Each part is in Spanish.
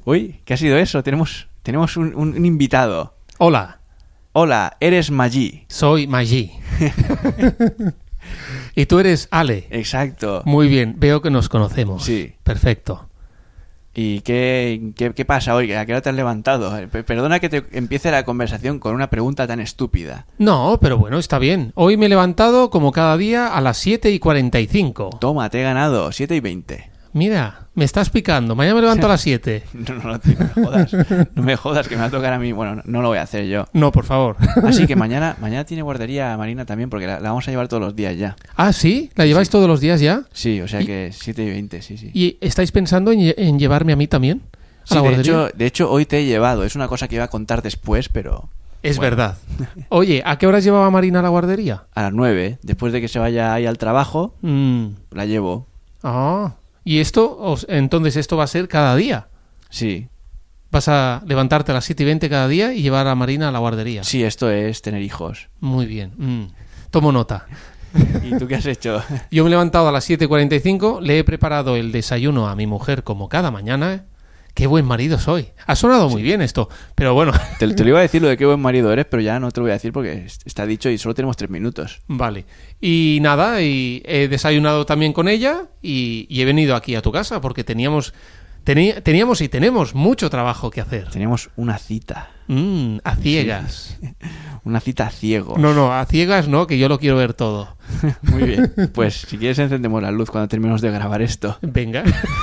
Uy, ¿qué ha sido eso? Tenemos un invitado. Hola, Hola, eres Magí. soy Magí. Y tú eres Ale. Exacto. Muy bien, veo que nos conocemos. Sí. Perfecto. ¿Y qué pasa hoy? ¿A qué hora te has levantado? Perdona que te empiece la conversación con una pregunta tan estúpida. No, pero bueno, está bien. Hoy me he levantado como cada día a las 7:45. Toma, te he ganado, 7:20. Mira, me estás picando. Mañana me levanto a las 7. No, tío, no me jodas. No me jodas que me va a tocar a mí. Bueno, no lo voy a hacer yo. No, por favor. Así que mañana tiene guardería Marina también, porque la vamos a llevar todos los días ya. Ah, ¿sí? ¿La lleváis todos los días ya? Sí, o sea que 7:20, sí. ¿Y estáis pensando en llevarme a mí también? ¿A Sí, la guardería? de hecho, hoy te he llevado. Es una cosa que iba a contar después, pero... Es bueno, verdad. Oye, ¿a qué horas llevaba Marina a la guardería? A las 9, después de que se vaya ahí al trabajo, la llevo. Ah, y entonces esto va a ser cada día. Sí. Vas a levantarte a las 7:20 cada día y llevar a Marina a la guardería. Sí, esto es tener hijos. Muy bien. Tomo nota. ¿Y tú qué has hecho? Yo me he levantado a las 7:45, le he preparado el desayuno a mi mujer como cada mañana. Qué buen marido soy. Ha sonado muy bien esto, pero bueno. Te lo iba a decir lo de qué buen marido eres, pero ya no te lo voy a decir porque está dicho y solo tenemos 3 minutos. Vale. Y nada, y he desayunado también con ella y he venido aquí a tu casa porque teníamos y tenemos mucho trabajo que hacer. Teníamos una cita. A ciegas. Sí. Una cita a ciegos. No, a ciegas no, que yo lo quiero ver todo. Muy bien. Pues si quieres encendemos la luz cuando terminemos de grabar esto. Venga.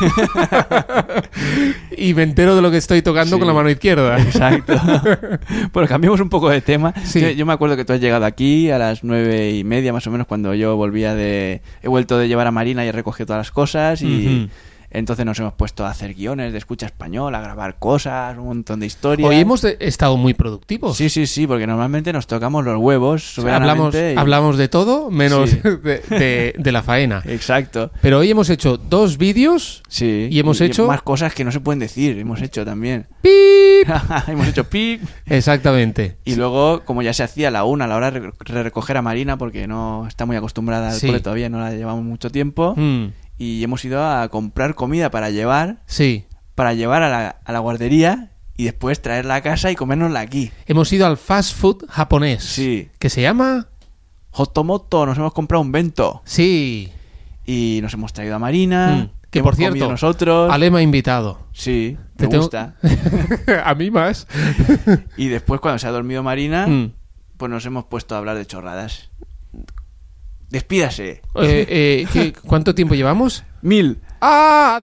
Y me entero de lo que estoy tocando con la mano izquierda. Exacto. Bueno, cambiemos un poco de tema. Sí. Yo me acuerdo que tú has llegado aquí a las 9:30 más o menos, cuando yo he vuelto de llevar a Marina y he recogido todas las cosas y... Entonces nos hemos puesto a hacer guiones de escucha español, a grabar cosas, un montón de historias. Hoy hemos estado muy productivos. Sí, porque normalmente nos tocamos los huevos soberanamente. Hablamos de todo menos Sí. de la faena. Exacto. Pero hoy hemos hecho 2 vídeos Sí. y hemos hecho... más cosas que no se pueden decir. Hemos hecho también. ¡Pip! Hemos hecho pip. Exactamente. Y luego, como ya se hacía a la hora de recoger a Marina, porque no está muy acostumbrada al cole todavía, no la llevamos mucho tiempo... Y hemos ido a comprar comida para llevar a la guardería y después traerla a casa y comérnosla aquí. Hemos ido al fast food japonés. Sí. ¿Que se llama? Hotomoto, nos hemos comprado un bento. Sí. Y nos hemos traído a Marina. Que hemos por cierto, comido nosotros. Ale me ha invitado. Sí, me gusta. A mí más. Y después, cuando se ha dormido Marina, pues nos hemos puesto a hablar de chorradas. Despídase. ¿Cuánto tiempo llevamos? 1000. ¡Ah!